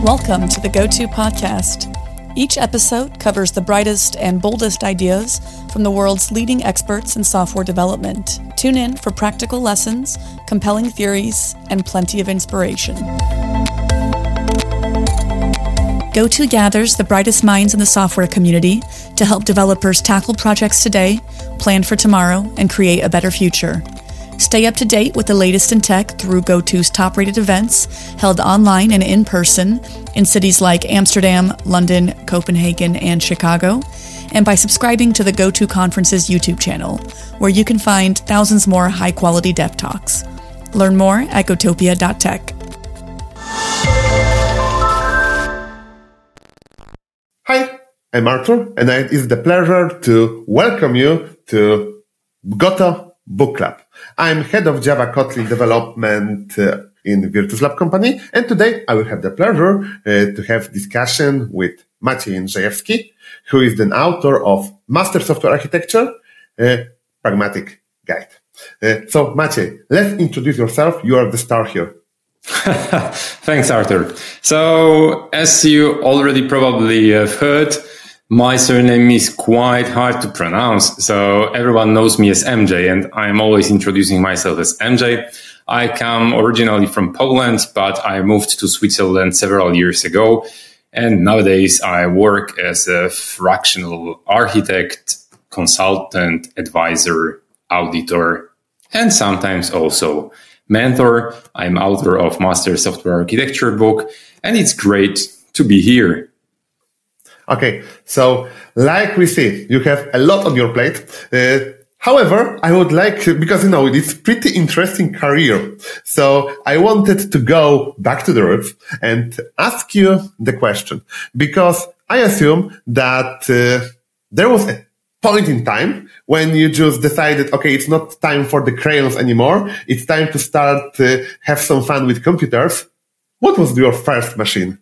Welcome to the Go-To Podcast. Each episode covers the brightest and boldest ideas from the world's leading experts in software development. Tune in for practical lessons, compelling theories, and plenty of inspiration. Go-To gathers the brightest minds in the software community to help developers tackle projects today, plan for tomorrow, and create a better future. Stay up to date with the latest in tech through Go-To's top-rated events held online and in person in cities like Amsterdam, London, Copenhagen, and Chicago, and by subscribing to the Go-To Conference's YouTube channel, where you can find thousands more high-quality dev talks. Learn more at gotopia.tech. Hi, I'm Artur, and it is the pleasure to welcome you to Goto Book Club. I'm head of Java Kotlin development in Virtus Lab company, and today I will have the pleasure to have discussion with Maciej Jędrzejewski, who is the author of Master Software Architecture, Pragmatic Guide. So Maciej, let's introduce yourself. You are the star here. Thanks, Artur. So, as you already probably have heard, my surname is quite hard to pronounce, so everyone knows me as MJ, and I'm always introducing myself as MJ. I come originally from Poland, but I moved to Switzerland several years ago, and nowadays I work as a fractional architect, consultant, advisor, auditor, and sometimes also mentor. I'm author of Master Software Architecture book, and it's great to be here. Okay, so like we see, you have a lot on your plate. However, I would like, because it's pretty interesting career. So I wanted to go back to the roots and ask you the question, because I assume that there was a point in time when you just decided, okay, it's not time for the crayons anymore. It's time to start have some fun with computers. What was your first machine?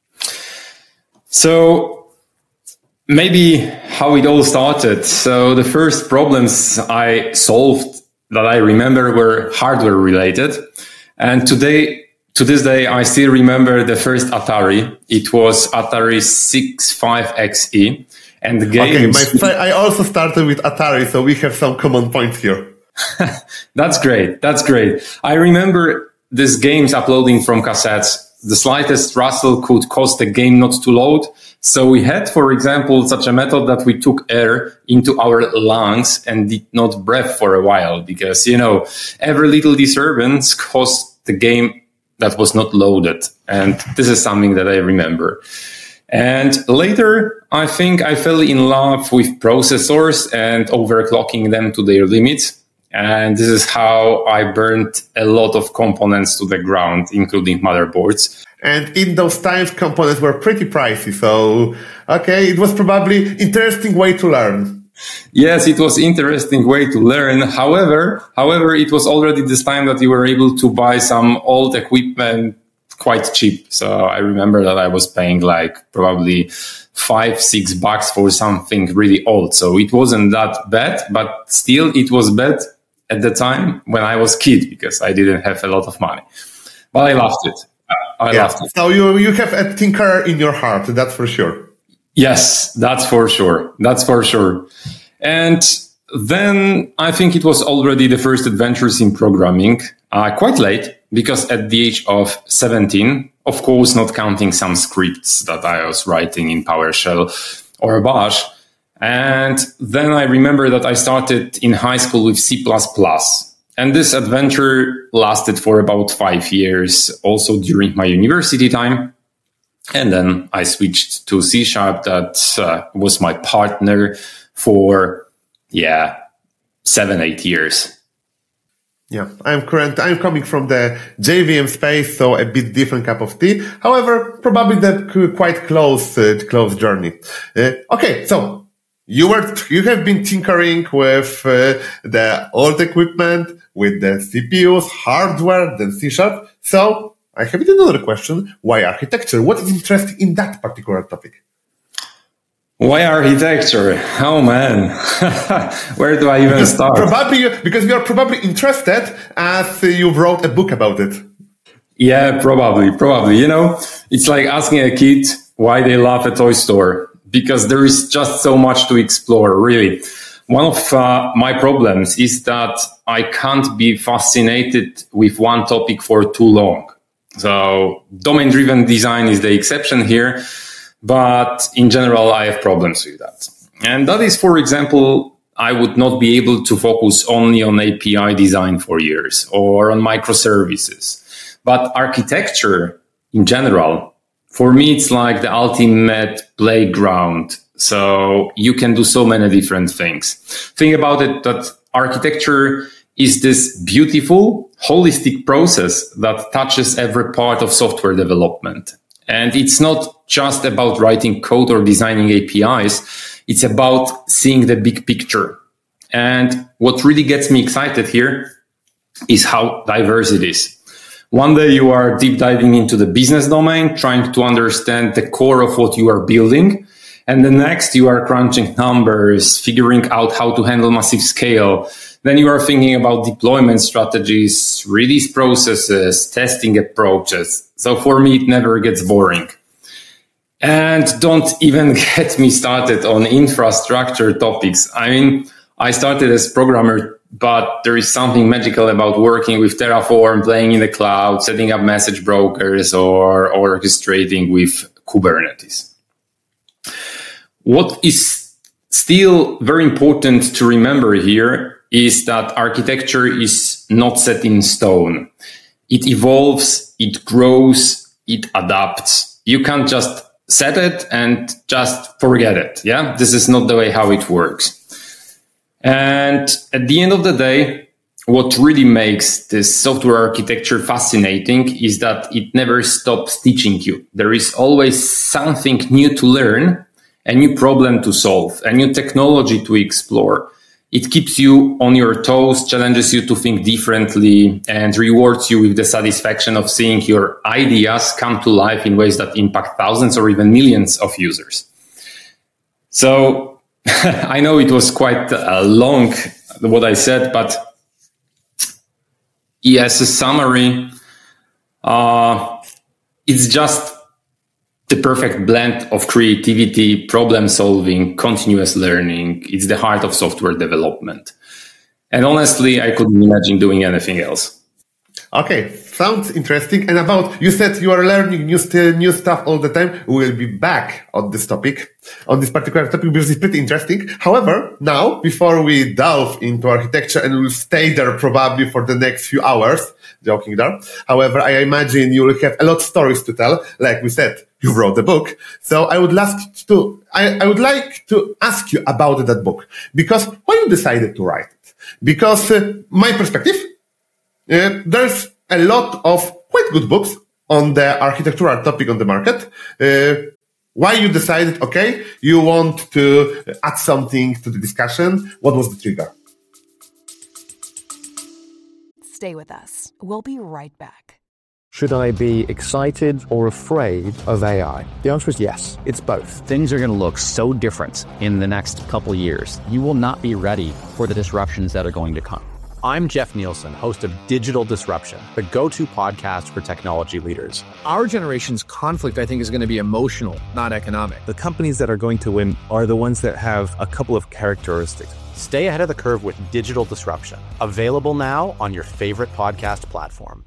So maybe how it all started. So the first problems I solved that I remember were hardware related. And to this day, I still remember the first Atari. It was Atari 65XE. And the games... Okay, I also started with Atari, so we have some common points here. That's great. I remember these games uploading from cassettes. The slightest rustle could cause the game not to load. So we had, for example, such a method that we took air into our lungs and did not breathe for a while because, every little disturbance caused the game that was not loaded. And this is something that I remember. And later, I think I fell in love with processors and overclocking them to their limits. And this is how I burned a lot of components to the ground, including motherboards. And in those times, components were pretty pricey. So, okay, it was probably interesting way to learn. Yes, it was interesting way to learn. However, it was already this time that you were able to buy some old equipment quite cheap. So I remember that I was paying like probably $5-6 for something really old. So it wasn't that bad, but still it was bad at the time when I was a kid because I didn't have a lot of money. But I loved it. I loved it. So you have a tinker in your heart, that's for sure. Yes, that's for sure. And then I think it was already the first adventures in programming, quite late, because at the age of 17, of course, not counting some scripts that I was writing in PowerShell or Bash. And then I remember that I started in high school with C++. And this adventure lasted for about 5 years, also during my university time. And then I switched to C#. That was my partner for, 7-8 years. Yeah, I'm coming from the JVM space, so a bit different cup of tea. However, probably the quite close journey. Okay, so you have been tinkering with the old equipment, with the CPUs, hardware, then C#. So I have another question. Why architecture? What is interesting in that particular topic? Why architecture? Oh man, where do I even start? Because you are probably interested as you wrote a book about it. Yeah, probably. It's like asking a kid why they love a toy store, because there is just so much to explore, really. One of my problems is that I can't be fascinated with one topic for too long. So domain-driven design is the exception here, but in general, I have problems with that. And that is, for example, I would not be able to focus only on API design for years or on microservices. But architecture in general, for me, it's like the ultimate playground. So you can do so many different things. Think about it, that architecture is this beautiful, holistic process that touches every part of software development. And it's not just about writing code or designing APIs. It's about seeing the big picture. And what really gets me excited here is how diverse it is. One day you are deep diving into the business domain, trying to understand the core of what you are building. And the next you are crunching numbers, figuring out how to handle massive scale. Then you are thinking about deployment strategies, release processes, testing approaches. So for me, it never gets boring. And don't even get me started on infrastructure topics. I mean, I started as programmer, but there is something magical about working with Terraform, playing in the cloud, setting up message brokers, or orchestrating with Kubernetes. What is still very important to remember here is that architecture is not set in stone. It evolves, it grows, it adapts. You can't just set it and just forget it. Yeah, this is not the way how it works. And at the end of the day, what really makes this software architecture fascinating is that it never stops teaching you. There is always something new to learn, a new problem to solve, a new technology to explore. It keeps you on your toes, challenges you to think differently, and rewards you with the satisfaction of seeing your ideas come to life in ways that impact thousands or even millions of users. So I know it was quite long, what I said, but as a summary, it's just the perfect blend of creativity, problem solving, continuous learning. It's the heart of software development. And honestly, I couldn't imagine doing anything else. Okay, sounds interesting. And you said you are learning new stuff all the time. We will be back on this particular topic, because it's pretty interesting. However, now, before we delve into architecture, and we'll stay there probably for the next few hours, joking there. However, I imagine you will have a lot of stories to tell. Like we said, you wrote the book. So I would like to ask you about that book, because why you decided to write it? Because my perspective, there's a lot of quite good books on the architectural topic on the market. Why you decided, okay, you want to add something to the discussion? What was the trigger? Stay with us. We'll be right back. Should I be excited or afraid of AI? The answer is yes, it's both. Things are going to look so different in the next couple years. You will not be ready for the disruptions that are going to come. I'm Jeff Nielsen, host of Digital Disruption, the go-to podcast for technology leaders. Our generation's conflict, I think, is going to be emotional, not economic. The companies that are going to win are the ones that have a couple of characteristics. Stay ahead of the curve with Digital Disruption. Available now on your favorite podcast platform.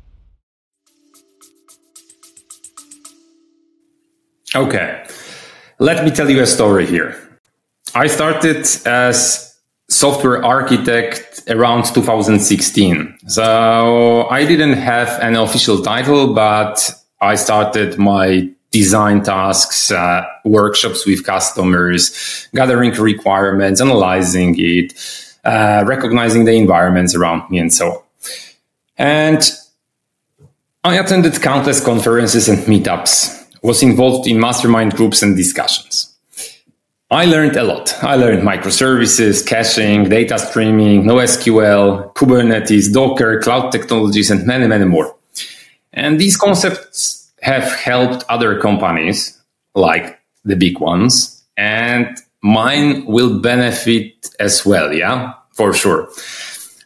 Okay, let me tell you a story here. I started as software architect around 2016. So I didn't have an official title, but I started my design tasks, workshops with customers, gathering requirements, analyzing it, recognizing the environments around me, and so on. And I attended countless conferences and meetups, was involved in mastermind groups and discussions. I learned a lot. I learned microservices, caching, data streaming, NoSQL, Kubernetes, Docker, cloud technologies, and many, many more. And these concepts have helped other companies, like the big ones, and mine will benefit as well, yeah, for sure.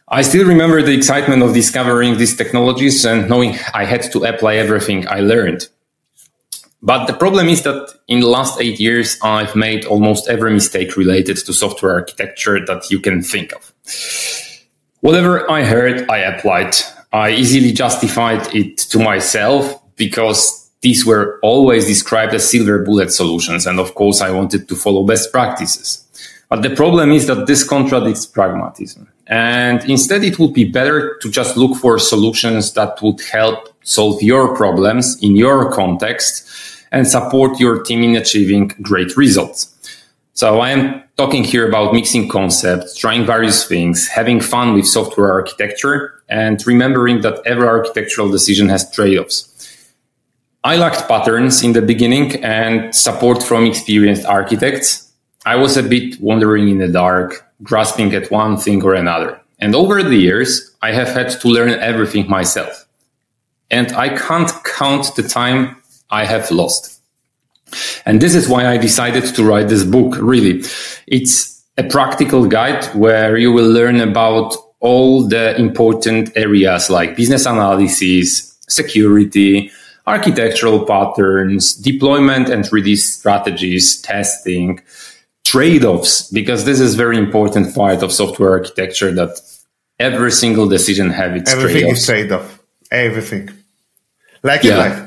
I still remember the excitement of discovering these technologies and knowing I had to apply everything I learned. But the problem is that in the last 8 years, I've made almost every mistake related to software architecture that you can think of. Whatever I heard, I applied. I easily justified it to myself because these were always described as silver bullet solutions. And of course, I wanted to follow best practices. But the problem is that this contradicts pragmatism. And instead, it would be better to just look for solutions that would help solve your problems in your context and support your team in achieving great results. So I am talking here about mixing concepts, trying various things, having fun with software architecture, and remembering that every architectural decision has trade-offs. I lacked patterns in the beginning and support from experienced architects. I was a bit wandering in the dark, grasping at one thing or another. And over the years, I have had to learn everything myself. And I can't count the time I have lost. And this is why I decided to write this book, really. It's a practical guide where you will learn about all the important areas like business analysis, security, architectural patterns, deployment and release strategies, testing, trade-offs, because this is very important part of software architecture that every single decision have its trade-offs. Everything is trade-off. Everything. Like in life.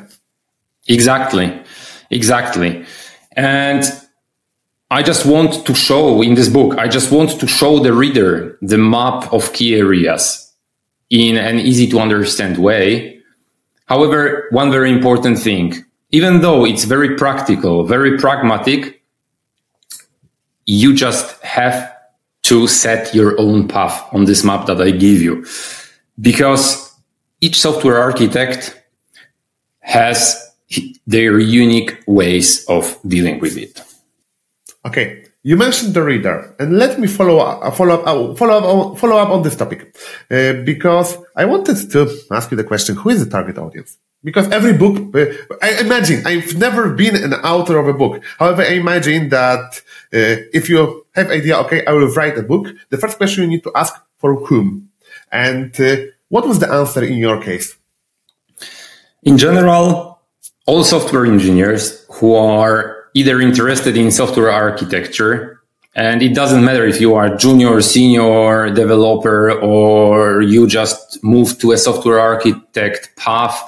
Exactly. And I just want to show in this book, I just want to show the reader the map of key areas in an easy to understand way. However, one very important thing, even though it's very practical, very pragmatic, you just have to set your own path on this map that I give you. Because each software architect has their unique ways of dealing with it. Okay, you mentioned the reader, and let me follow up on this topic, because I wanted to ask you the question: who is the target audience? Because every book, I imagine, I've never been an author of a book. However, I imagine that if you have idea, okay, I will write a book. The first question you need to ask: for whom? And what was the answer in your case? In general, all software engineers who are either interested in software architecture, and it doesn't matter if you are junior, senior developer, or you just move to a software architect path,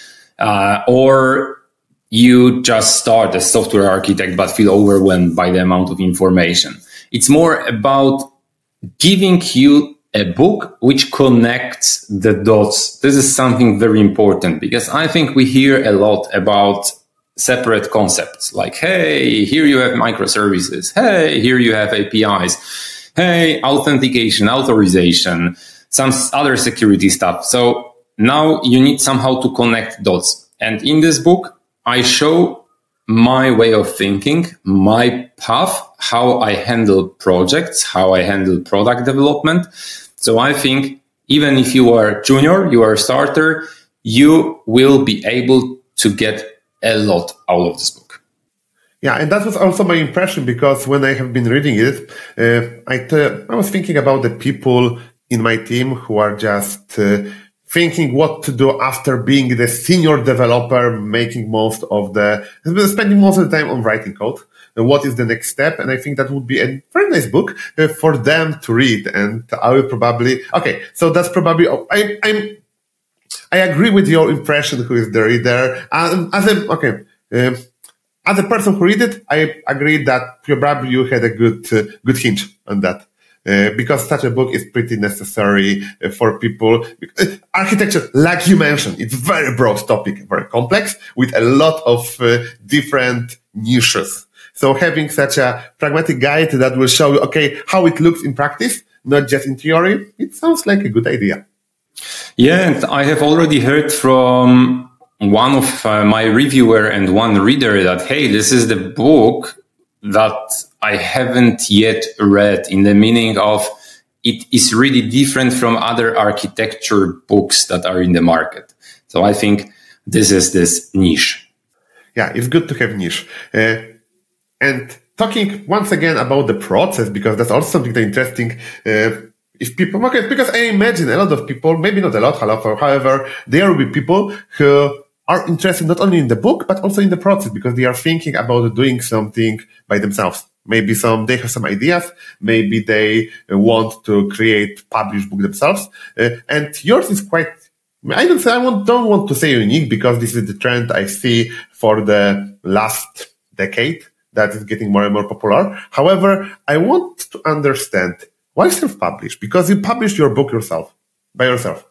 or you just start as software architect but feel overwhelmed by the amount of information. It's more about giving you a book which connects the dots. This is something very important because I think we hear a lot about separate concepts like, hey, here you have microservices. Hey, here you have APIs. Hey, authentication, authorization, some other security stuff. So now you need somehow to connect dots. And in this book, I show my way of thinking, my path, how I handle projects, how I handle product development. So I think even if you are junior, you are a starter, you will be able to get a lot out of this book. Yeah, and that was also my impression because when I have been reading it, I was thinking about the people in my team who are just thinking what to do after being the senior developer, spending most of the time on writing code. What is the next step? And I think that would be a very nice book for them to read. And I will probably, so that's probably, I agree with your impression who is the reader. As a person who read it, I agree that probably you had a good hint on that. Because such a book is pretty necessary for people. Architecture, like you mentioned, it's a very broad topic, very complex, with a lot of different niches. So having such a pragmatic guide that will show you, how it looks in practice, not just in theory, it sounds like a good idea. Yeah, and I have already heard from one of my reviewer and one reader that, hey, this is the book that I haven't yet read, in the meaning of it is really different from other architecture books that are in the market. So I think this is this niche. Yeah, it's good to have niche. And talking once again about the process, because that's also something that's interesting. if people, okay, because I imagine a lot of people, maybe not a lot, however, there will be people who are interested not only in the book, but also in the process, because they are thinking about doing something by themselves. Maybe they have some ideas. Maybe they want to publish book themselves. And yours is quite, I don't want to say unique, because this is the trend I see for the last decade that is getting more and more popular. However, I want to understand why self-publish, because you published your book by yourself.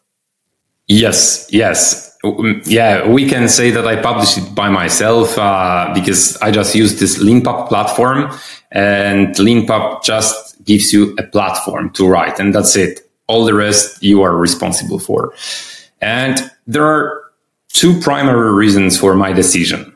Yes. Yeah, we can say that I published it by myself because I just use this Leanpub platform, and Leanpub just gives you a platform to write, and that's it. All the rest you are responsible for. And there are two primary reasons for my decision.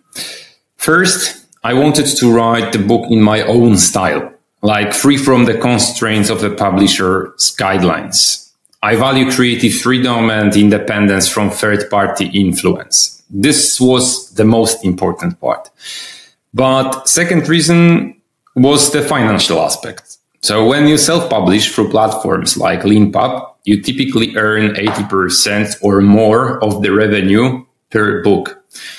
First, I wanted to write the book in my own style, like free from the constraints of the publisher's guidelines. I value creative freedom and independence from third-party influence. This was the most important part. But second reason was the financial aspect. So when you self-publish through platforms like Leanpub, you typically earn 80% or more of the revenue per book.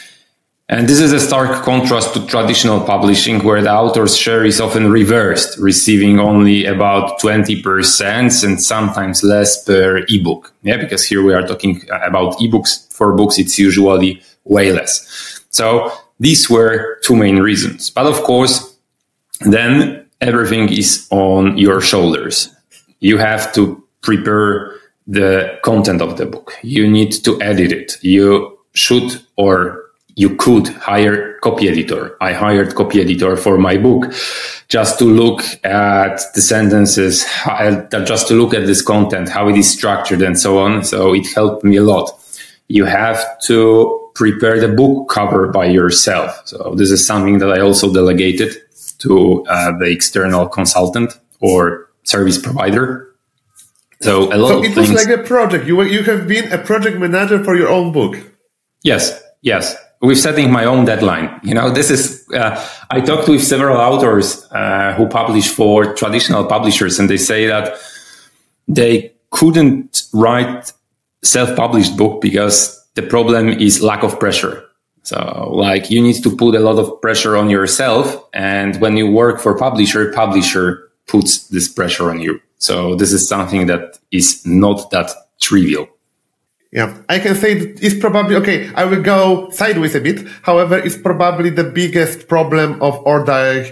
And this is a stark contrast to traditional publishing, where the author's share is often reversed, receiving only about 20% and sometimes less per ebook. Yeah, because here we are talking about ebooks. For books, it's usually way less. So these were two main reasons. But of course, then everything is on your shoulders. You have to prepare the content of the book. You need to edit it. You should, or you could hire copy editor. I hired copy editor for my book just to look at the sentences, just to look at this content, how it is structured and so on. So it helped me a lot. You have to prepare the book cover by yourself. So this is something that I also delegated to the external consultant or service provider. So a lot of things. So it was like a project. You have been a project manager for your own book. Yes. With setting my own deadline. This is, I talked with several authors who publish for traditional publishers, and they say that they couldn't write self-published book because the problem is lack of pressure. So like you need to put a lot of pressure on yourself. And when you work for publisher puts this pressure on you. So this is something that is not that trivial. Yeah, I can say that it's probably, okay, I will go sideways a bit. However, it's probably the biggest problem of all days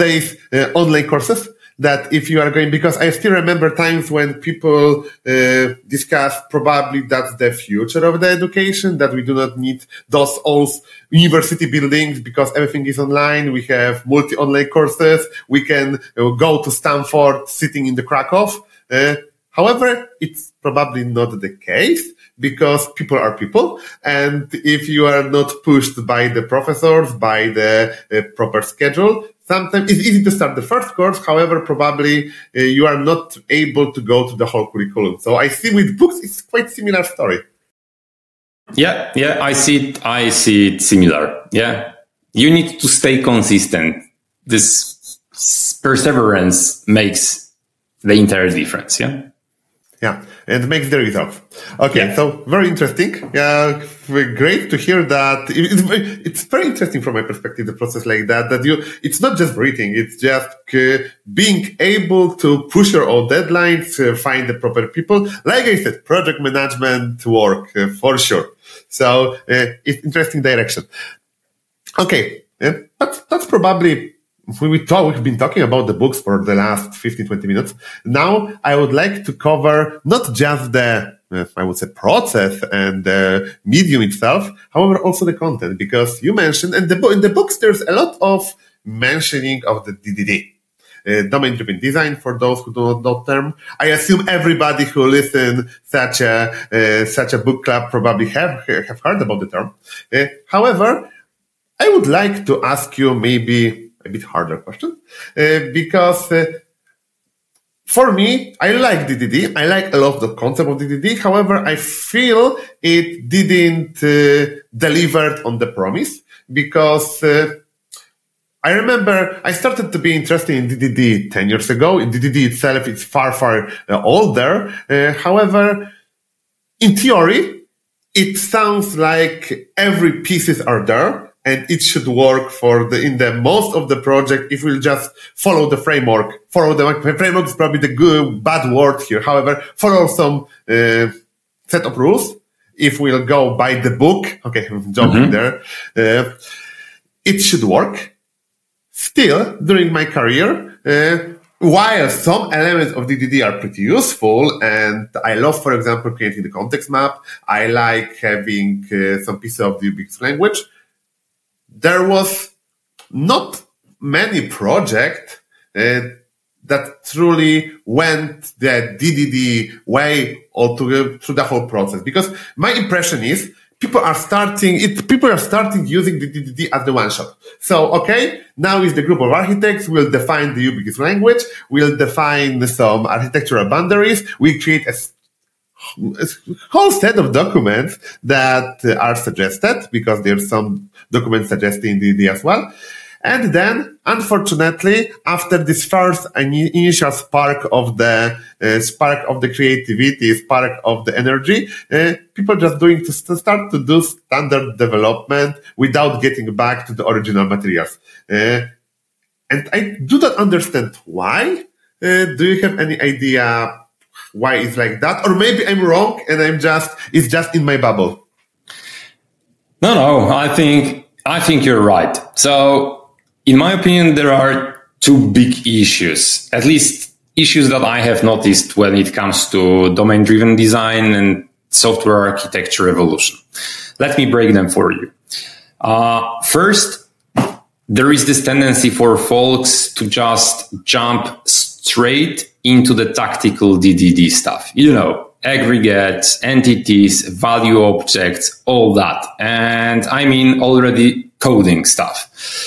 online courses, that if you are going, because I still remember times when people discuss probably that's the future of the education, that we do not need those old university buildings because everything is online. We have multi-online courses. We can go to Stanford sitting in the Krakow. However, it's probably not the case, because people are people. And if you are not pushed by the professors, by the proper schedule, sometimes it's easy to start the first course. However, probably you are not able to go to the whole curriculum. So I see with books, it's quite similar story. Yeah, I see it similar. Yeah. You need to stay consistent. This perseverance makes the entire difference. Yeah. Yeah, and makes the results. Okay, yeah. So very interesting. Yeah, great to hear that. It's very interesting from my perspective, the process like that it's not just reading, it's just being able to push your own deadlines, find the proper people. Like I said, project management work for sure. So it's interesting direction. Okay, but that's probably. We've been talking about the books for the last 15-20 minutes. Now I would like to cover not just the, I would say, process and the medium itself, however, also the content, because you mentioned, and in the books, there's a lot of mentioning of the DDD. Domain-driven design, for those who do not know the term. I assume everybody who listens such a book club probably have heard about the term. However, I would like to ask you maybe a bit harder question, because for me, I like DDD. I like a lot of the concept of DDD. However, I feel it didn't deliver on the promise, because I remember I started to be interested in DDD 10 years ago. DDD itself is far older. However, in theory, it sounds like every pieces are there and it should work in the most of the project if we'll just follow the framework. The framework is probably the bad word here. However, follow some set of rules. If we'll go by the book, okay, I'm jumping there, it should work. Still, during my career, while some elements of DDD are pretty useful, and I love, for example, creating the context map, I like having some pieces of the UBX language, there was not many projects that truly went the DDD way or through the whole process. Because my impression is people are starting using the DDD as the one shot. So, okay, now is the group of architects. We'll define the UBX language. We'll define some architectural boundaries. We create a whole set of documents that are suggested, because there's some documents suggesting DDD as well. And then, unfortunately, after this first initial spark of the creativity, spark of the energy, people just start to do standard development without getting back to the original materials. And I do not understand why. Do you have any idea why it's like that? Or maybe I'm wrong and it's just in my bubble. No, I think you're right. So, in my opinion, there are two big issues, at least issues that I have noticed when it comes to domain-driven design and software architecture evolution. Let me break them for you. First, there is this tendency for folks to just jump straight into the tactical DDD stuff. Aggregates, entities, value objects, all that. And I mean already coding stuff.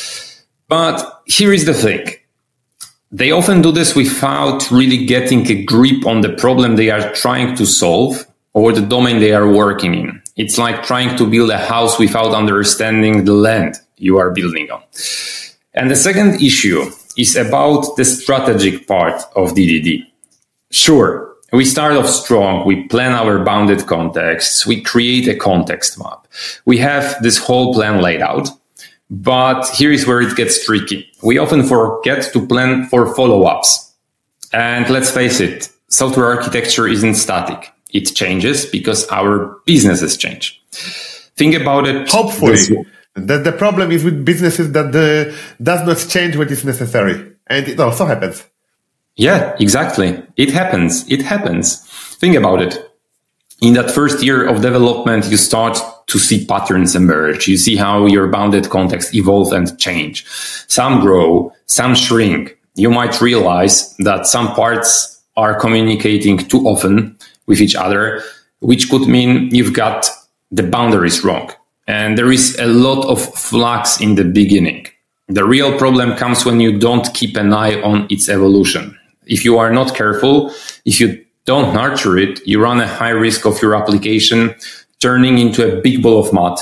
But here is the thing. They often do this without really getting a grip on the problem they are trying to solve or the domain they are working in. It's like trying to build a house without understanding the land you are building on. And the second issue is about the strategic part of DDD. Sure, we start off strong. We plan our bounded contexts. We create a context map. We have this whole plan laid out. But here is where it gets tricky. We often forget to plan for follow-ups. And let's face it, software architecture isn't static. It changes because our businesses change. Think about it. Hopefully. The problem is with businesses that does not change what is necessary. And it also happens. Yeah, exactly. It happens. Think about it. In that first year of development, you start to see patterns emerge. You see how your bounded context evolve and change. Some grow, some shrink. You might realize that some parts are communicating too often with each other, which could mean you've got the boundaries wrong. And there is a lot of flux in the beginning. The real problem comes when you don't keep an eye on its evolution. If you are not careful, if you don't nurture it, you run a high risk of your application turning into a big ball of mud.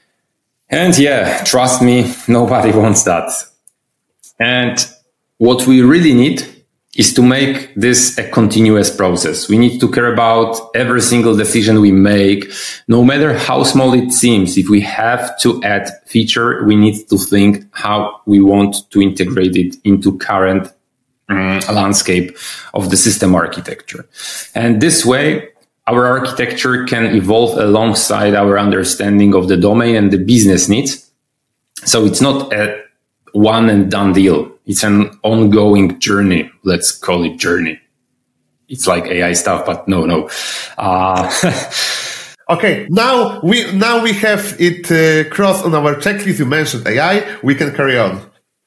And yeah, trust me, nobody wants that. And what we really need is to make this a continuous process. We need to care about every single decision we make, no matter how small it seems. If we have to add feature, we need to think how we want to integrate it into current landscape of the system architecture. And this way, our architecture can evolve alongside our understanding of the domain and the business needs. So it's not a one and done deal. It's an ongoing journey. Let's call it journey. It's like AI stuff, but no. Okay, now we have it crossed on our checklist. You mentioned AI. We can carry on.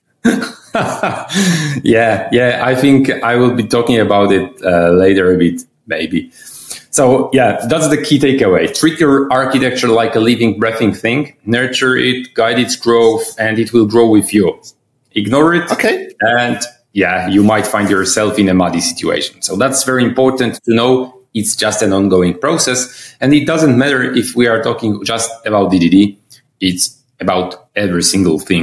Yeah. I think I will be talking about it later a bit, maybe. So yeah, that's the key takeaway. Treat your architecture like a living, breathing thing. Nurture it, guide its growth, and it will grow with you. Ignore it. Okay. And yeah, you might find yourself in a muddy situation. So that's very important to know. It's just an ongoing process. And it doesn't matter if we are talking just about DDD. It's about every single thing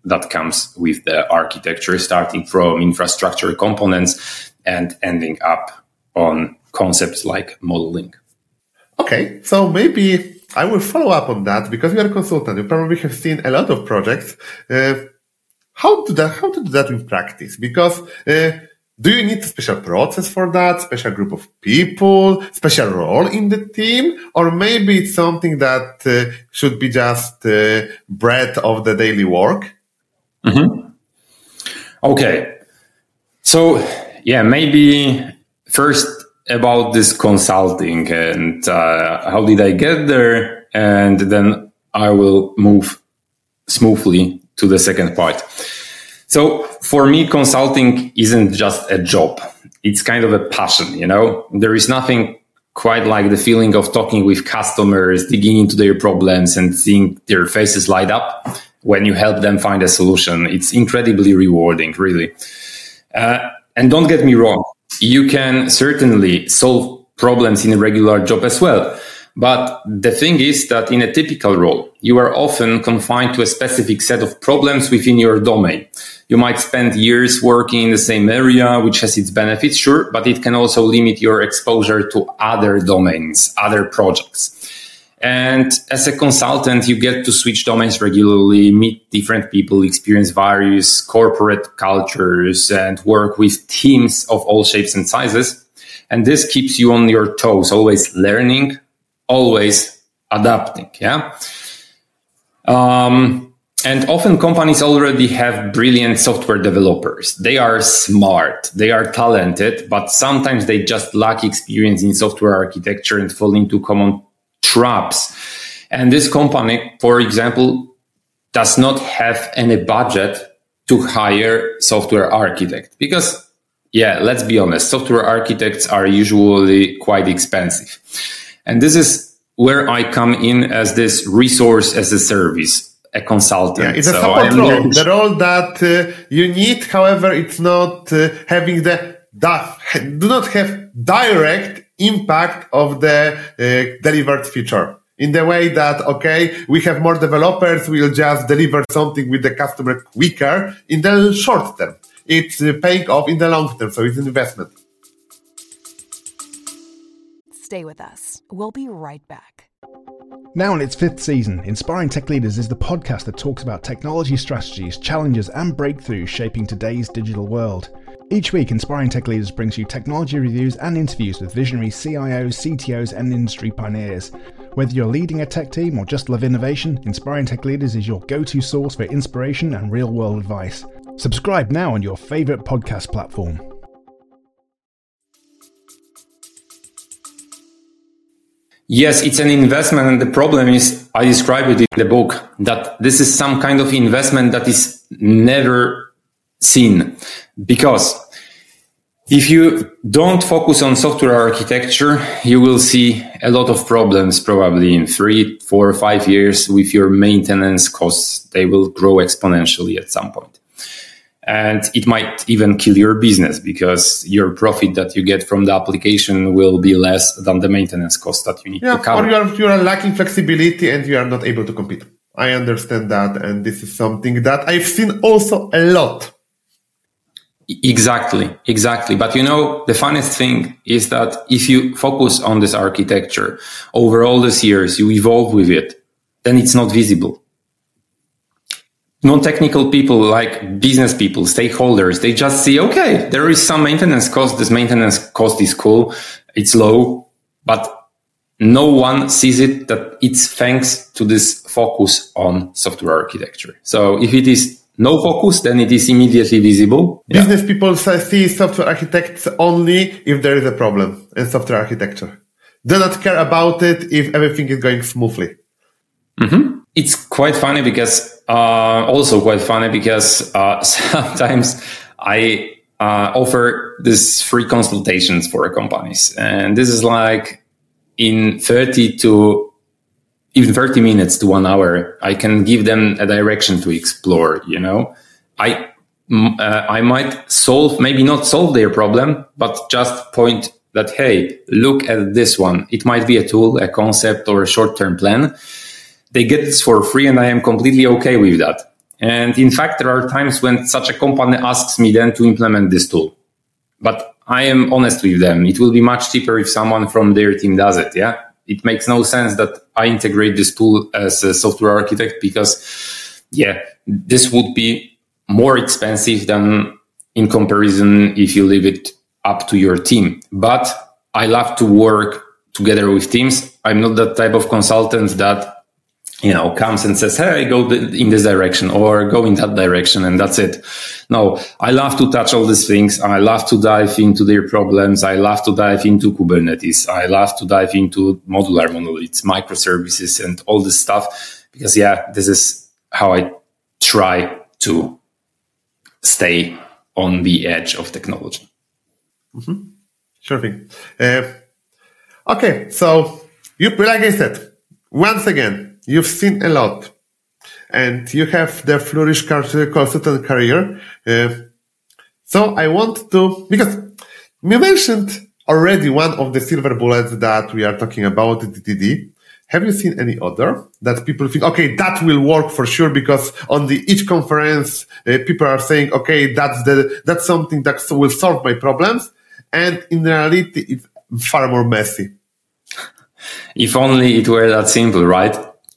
that comes with the architecture, starting from infrastructure components and ending up on concepts like modeling. Okay, so maybe I will follow up on that because you are a consultant. You probably have seen a lot of projects. How to do that in practice? Because do you need a special process for that, special group of people, special role in the team? Or maybe it's something that should be just bread of the daily work? Mm-hmm. Okay. So, maybe first about this consulting and how did I get there? And then I will move smoothly to the second part. So for me, consulting isn't just a job. It's kind of a passion, There is nothing quite like the feeling of talking with customers, digging into their problems and seeing their faces light up when you help them find a solution. It's incredibly rewarding, really. And don't get me wrong, you can certainly solve problems in a regular job as well. But the thing is that in a typical role, you are often confined to a specific set of problems within your domain. You might spend years working in the same area, which has its benefits, sure, but it can also limit your exposure to other domains, other projects. And as a consultant, you get to switch domains regularly, meet different people, experience various corporate cultures, and work with teams of all shapes and sizes. And this keeps you on your toes, always learning, always adapting. And often companies already have brilliant software developers. They are smart, they are talented, but sometimes they just lack experience in software architecture and fall into common traps. And this company, for example, does not have any budget to hire software architect because, let's be honest, software architects are usually quite expensive. And this is where I come in as this resource as a service, a consultant. Yeah, it's a support role. The role that you need, however, it's not having do not have direct impact of the delivered feature. In the way that, we have more developers, we'll just deliver something with the customer quicker in the short term. It's paying off in the long term, so it's an investment. Stay with us. We'll be right back. Now in its 5th season, Inspiring Tech Leaders is the podcast that talks about technology strategies, challenges, and breakthroughs shaping today's digital world. Each week, Inspiring Tech Leaders brings you technology reviews and interviews with visionary CIOs, CTOs, and industry pioneers. Whether you're leading a tech team or just love innovation, Inspiring Tech Leaders is your go-to source for inspiration and real-world advice. Subscribe now on your favorite podcast platform. Yes, it's an investment, and the problem is, I describe it in the book, that this is some kind of investment that is never seen. Because if you don't focus on software architecture, you will see a lot of problems probably in 3, 4, 5 years with your maintenance costs. They will grow exponentially at some point. And it might even kill your business because your profit that you get from the application will be less than the maintenance cost that you need to cover. Or you are lacking flexibility and you are not able to compete. I understand that. And this is something that I've seen also a lot. Exactly. But the funniest thing is that if you focus on this architecture over all these years, you evolve with it, then it's not visible. Non-technical people like business people, stakeholders, they just see, there is some maintenance cost. This maintenance cost is cool. It's low, but no one sees it that it's thanks to this focus on software architecture. So if it is no focus, then it is immediately visible. Business people see software architects only if there is a problem in software architecture. Do not care about it if everything is going smoothly. Mm-hmm. It's quite funny because sometimes I offer this free consultations for companies. And this is like in 30 minutes to 1 hour, I can give them a direction to explore, I might maybe not solve their problem, but just point that, hey, look at this one. It might be a tool, a concept, or a short-term plan. They get this for free, and I am completely okay with that. And in fact, there are times when such a company asks me then to implement this tool. But I am honest with them. It will be much cheaper if someone from their team does it. Yeah. It makes no sense that I integrate this tool as a software architect because, this would be more expensive than in comparison if you leave it up to your team. But I love to work together with teams. I'm not that type of consultant that, comes and says, hey, go in this direction or go in that direction and that's it. No, I love to touch all these things. I love to dive into their problems. I love to dive into Kubernetes. I love to dive into modular monoliths, microservices and all this stuff because, this is how I try to stay on the edge of technology. Mm-hmm. Sure thing. Okay, so like I said, once again, you've seen a lot, and you have the flourish consultant career. So I want to, because you mentioned already one of the silver bullets that we are talking about, DDD. Have you seen any other that people think, okay, that will work for sure? Because on each conference, people are saying, okay, that's something that will solve my problems, and in reality, it's far more messy. If only it were that simple, right?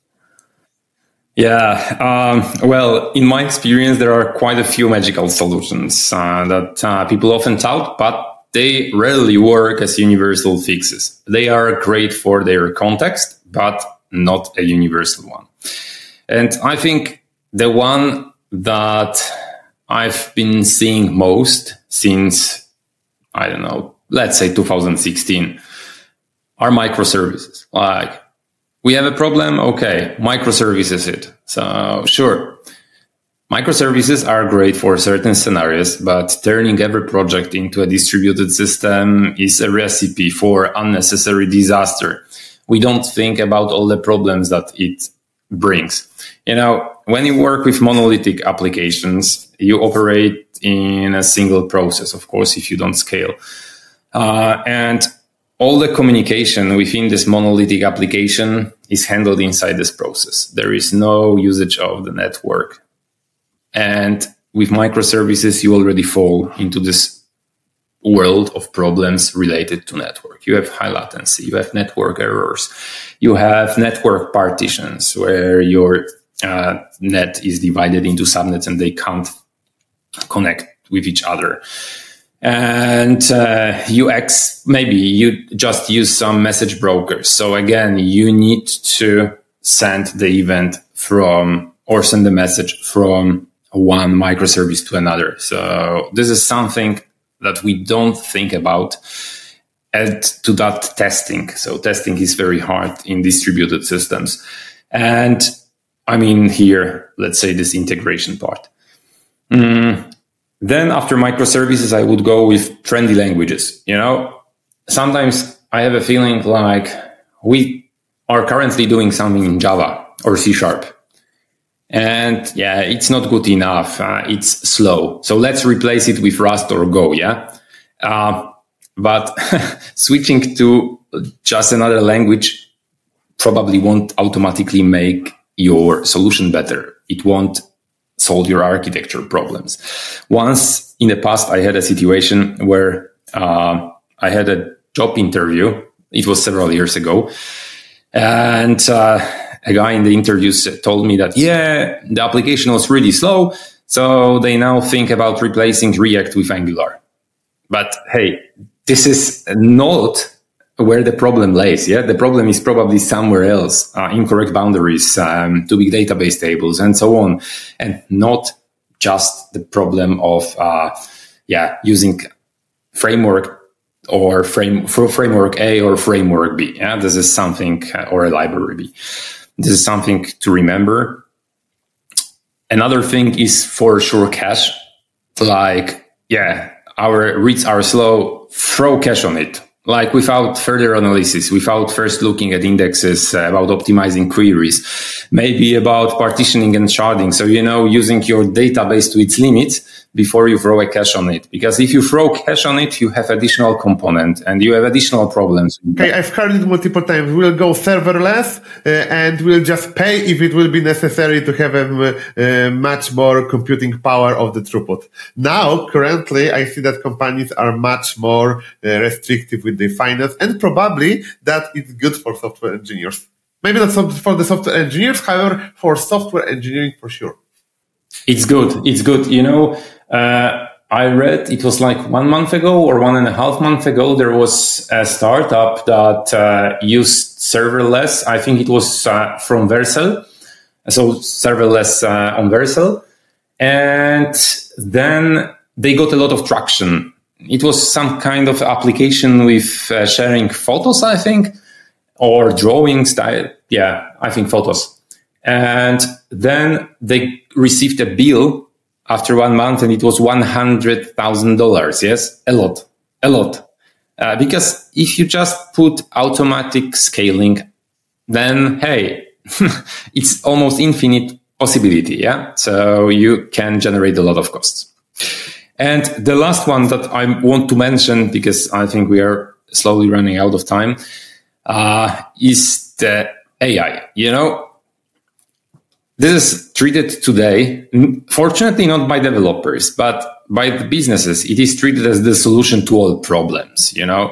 Yeah. Well, in my experience, there are quite a few magical solutions that people often tout, but they rarely work as universal fixes. They are great for their context, but not a universal one. And I think the one that I've been seeing most since, let's say 2016 are microservices. Like, we have a problem. Okay, microservices it. So sure, microservices are great for certain scenarios, but turning every project into a distributed system is a recipe for unnecessary disaster. We don't think about all the problems that it brings. When you work with monolithic applications, you operate in a single process, of course, if you don't scale. And all the communication within this monolithic application is handled inside this process. There is no usage of the network. And with microservices, you already fall into this world of problems related to network. You have high latency, you have network errors, you have network partitions where your net is divided into subnets and they can't connect with each other. And maybe you just use some message brokers. So again, you need to send the event or send the message from one microservice to another. So this is something that we don't think about. Add to that testing. So testing is very hard in distributed systems. And here, let's say this integration part. Then after microservices, I would go with trendy languages. Sometimes I have a feeling like we are currently doing something in Java or C#. And it's not good enough. It's slow. So let's replace it with Rust or Go. But switching to just another language probably won't automatically make your solution better. It won't solve your architecture problems. Once in the past, I had a situation where I had a job interview. It was several years ago. And a guy in the interviews told me that, the application was really slow. So they now think about replacing React with Angular. But hey, this is not where the problem lays. The problem is probably somewhere else, incorrect boundaries, too big database tables and so on. And not just the problem of, using framework or framework A or framework B. This is something, or a library B. This is something to remember. Another thing is for sure cache. Like, our reads are slow, throw cache on it. Like without further analysis, without first looking at indexes, about optimizing queries, maybe about partitioning and sharding. So, using your database to its limits, before you throw a cash on it. Because if you throw cash on it, you have additional component and you have additional problems. Okay, I've heard it multiple times. We'll go serverless and we'll just pay if it will be necessary to have a much more computing power of the throughput. Now, currently, I see that companies are much more restrictive with their finance, and probably that is good for software engineers. Maybe not for the software engineers, however, for software engineering for sure. It's good. It's good. I read it was like 1 month ago or 1.5 months ago, there was a startup that used serverless. I think it was from Vercel. So serverless on Vercel. And then they got a lot of traction. It was some kind of application with sharing photos, I think, or drawings. Yeah, I think photos. And then they received a bill after 1 month, and it was $100,000. Yes, a lot. Because if you just put automatic scaling, then hey, it's almost infinite possibility. Yeah, so you can generate a lot of costs. And the last one that I want to mention, because I think we are slowly running out of time, is the AI. This is treated today, fortunately not by developers, but by the businesses. It is treated as the solution to all problems,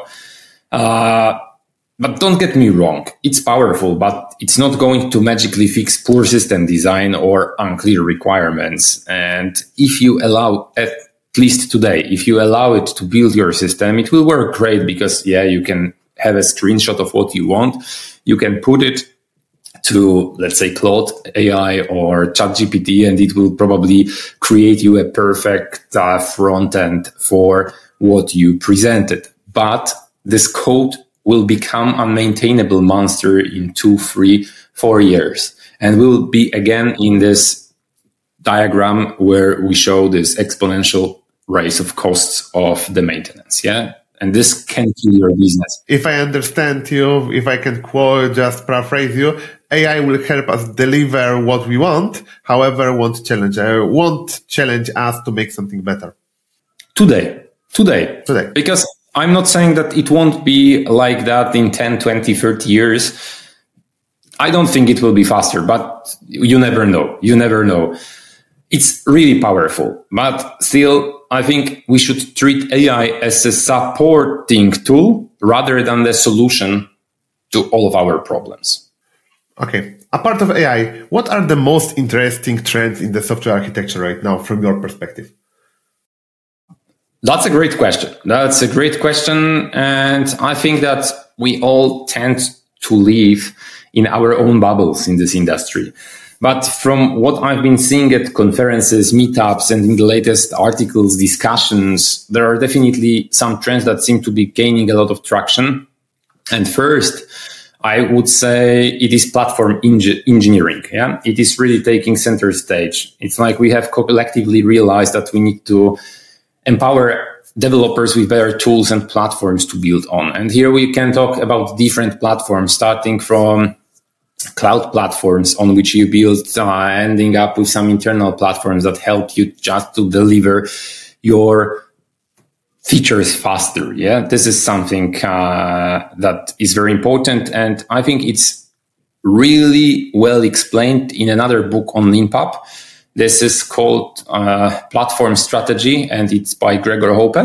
But don't get me wrong. It's powerful, but it's not going to magically fix poor system design or unclear requirements. And if you allow, at least today, if you allow it to build your system, it will work great because, you can have a screenshot of what you want. You can put it to, let's say, Claude AI or ChatGPT, and it will probably create you a perfect front end for what you presented. But this code will become unmaintainable monster in 2, 3, 4 years. And we'll be again in this diagram where we show this exponential rise of costs of the maintenance. Yeah. And this can kill your business. If I understand you, if I can quote, just paraphrase you, AI will help us deliver what we want, however, won't challenge us to make something better. Today. Because I'm not saying that it won't be like that in 10, 20, 30 years. I don't think it will be faster, but you never know. It's really powerful, but still, I think we should treat AI as a supporting tool rather than the solution to all of our problems. Okay. Apart of AI, what are the most interesting trends in the software architecture right now from your perspective? That's a great question. And I think that we all tend to live in our own bubbles in this industry. But from what I've been seeing at conferences, meetups, and in the latest articles, discussions, there are definitely some trends that seem to be gaining a lot of traction. And first, I would say it is platform engineering. Yeah, it is really taking center stage. It's like we have collectively realized that we need to empower developers with better tools and platforms to build on. And here we can talk about different platforms, starting from cloud platforms on which you build, ending up with some internal platforms that help you just to deliver your features faster. Yeah, this is something that is very important. And I think it's really well explained in another book on LeanPub. This is called Platform Strategy, and it's by Gregor Hoppe.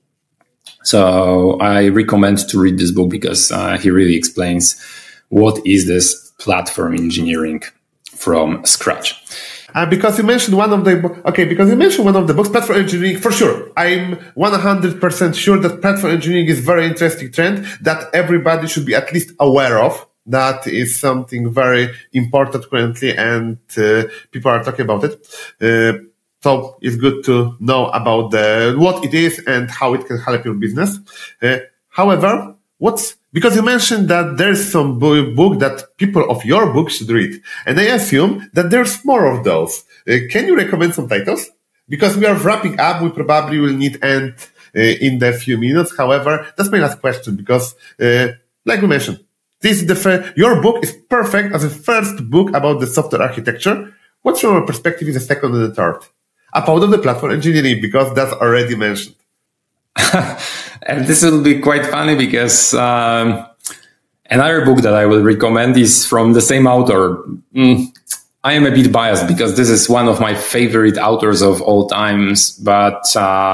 So I recommend to read this book because he really explains what is this platform engineering from scratch. Because you mentioned one of the books, platform engineering, for sure. I'm 100% sure that platform engineering is a very interesting trend that everybody should be at least aware of. That is something very important currently, and people are talking about it. So it's good to know about what it is and how it can help your business. However, because you mentioned that there's some book that people of your book should read, and I assume that there's more of those. Can you recommend some titles? Because we are wrapping up, we probably will need end in the few minutes. However, that's my last question because, like we mentioned, your book is perfect as a first book about the software architecture. What's from your perspective is the second and the third? about the platform engineering, because that's already mentioned. And this will be quite funny because another book that I will recommend is from the same author. I am a bit biased because this is one of my favorite authors of all times, but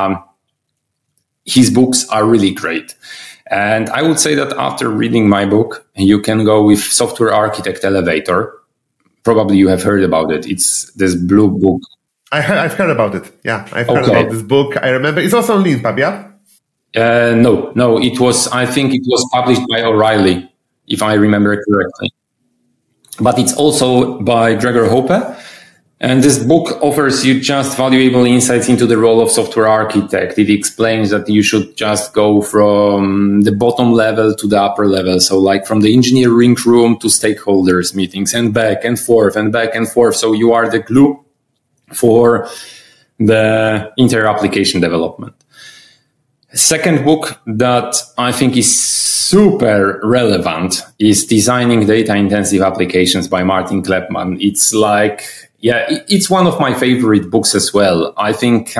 his books are really great. And I would say that after reading my book, you can go with Software Architect Elevator. Probably you have heard about it. It's this blue book. I've heard about it. Yeah, I've heard about this book. I remember it's also on Leanpub, yeah? No, I think it was published by O'Reilly, if I remember correctly. But it's also by Gregor Hoppe. And this book offers you just valuable insights into the role of software architect. It explains that you should just go from the bottom level to the upper level. So like from the engineering room to stakeholders meetings and back and forth and back and forth. So you are the glue for the inter-application development. Second book that I think is super relevant is Designing Data-Intensive Applications by Martin Kleppmann. It's like, it's one of my favorite books as well. I think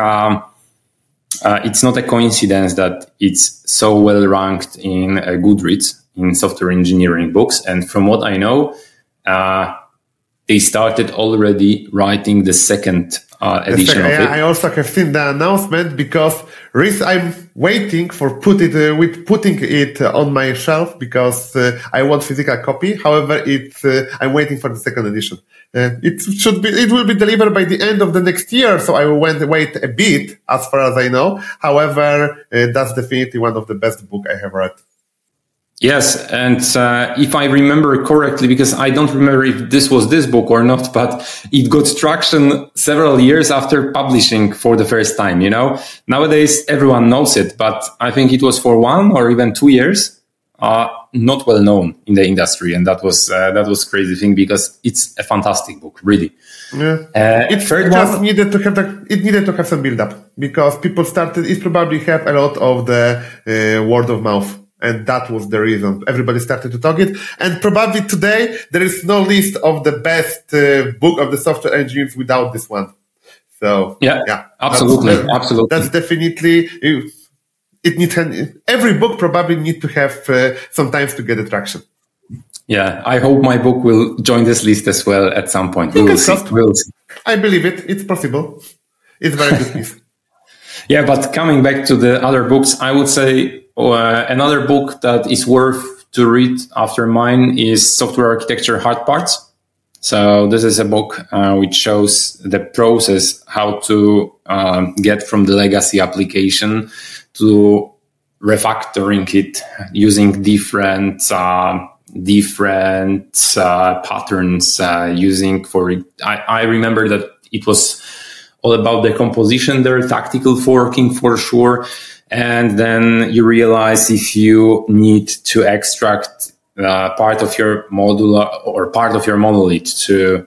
it's not a coincidence that it's so well ranked in Goodreads in software engineering books. And from what I know, they started already writing the second edition of it. I also have seen the announcement because I'm waiting for putting it on my shelf because I want physical copy. However, I'm waiting for the second edition. It will be delivered by the end of the next year, so I will wait a bit as far as I know. However, that's definitely one of the best books I have read. Yes, and if I remember correctly, because I don't remember if this was this book or not, but it got traction several years after publishing for the first time, you know? Nowadays, everyone knows it, but I think it was for 1 or even 2 years, not well known in the industry. And that was crazy thing because it's a fantastic book, really. Yeah. It needed to have some build up because people it probably have a lot of the word of mouth. And that was the reason everybody started to talk it. And probably today there is no list of the best book of the software engineers without this one. So yeah, absolutely. That's definitely every book probably need to have some time to get traction. Yeah, I hope my book will join this list as well at some point. We'll see. I believe it. It's possible. It's very good piece. Yeah, but coming back to the other books, I would say another book that is worth to read after mine is Software Architecture Hard Parts. So this is a book which shows the process how to get from the legacy application to refactoring it using different patterns using for it. I remember that it was all about the composition there, tactical forking for sure. And then you realize if you need to extract part of your module or part of your monolith to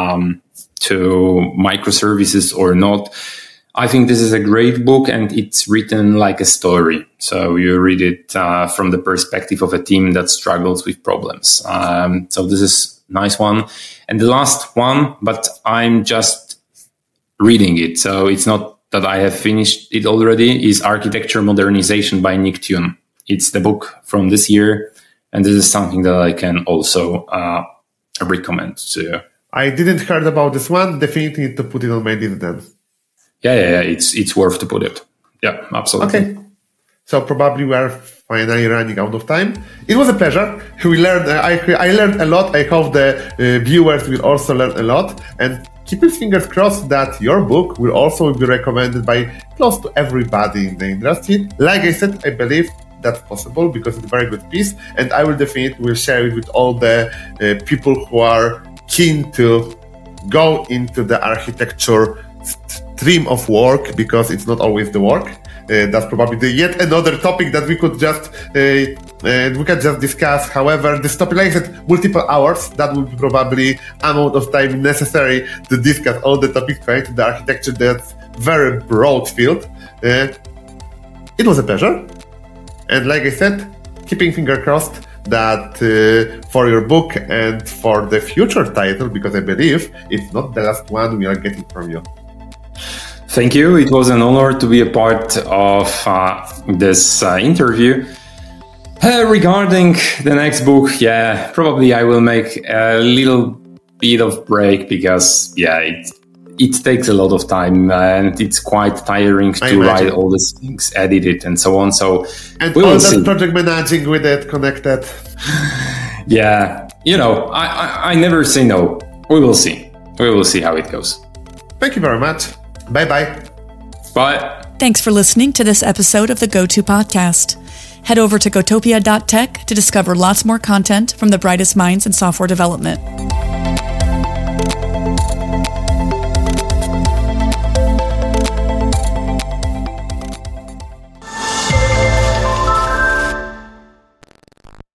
microservices or not. I think this is a great book and it's written like a story. So you read it from the perspective of a team that struggles with problems. So this is a nice one. And the last one, but I'm just reading it. So it's not that I have finished it already, is Architecture Modernization by Nick Thune. It's the book from this year. And this is something that I can also recommend to. I didn't heard about this one. Definitely need to put it on my list then. Yeah. It's worth to put it. Yeah, absolutely. Okay. So probably we are finally running out of time. It was a pleasure. We learned. I learned a lot. I hope the viewers will also learn a lot. And keep your fingers crossed that your book will also be recommended by close to everybody in the industry. Like I said, I believe that's possible because it's a very good piece. And I will definitely share it with all the people who are keen to go into the architecture stream of work because it's not always the work. That's probably yet another topic that we could just discuss. However, this topic, like I said, multiple hours. That would be probably amount of time necessary to discuss all the topics related to the architecture. That's very broad field. It was a pleasure, and like I said, keeping finger crossed that for your book and for the future title, because I believe it's not the last one we are getting from you. Thank you. It was an honor to be a part of this interview. Regarding the next book, probably I will make a little bit of break because, it takes a lot of time and it's quite tiring to write all these things, edit it and so on. So and we all will that see. Project managing with it connected. I never say no. We will see. We will see how it goes. Thank you very much. Bye-bye. Bye. Thanks for listening to this episode of the GoTo Podcast. Head over to gotopia.tech to discover lots more content from the brightest minds in software development.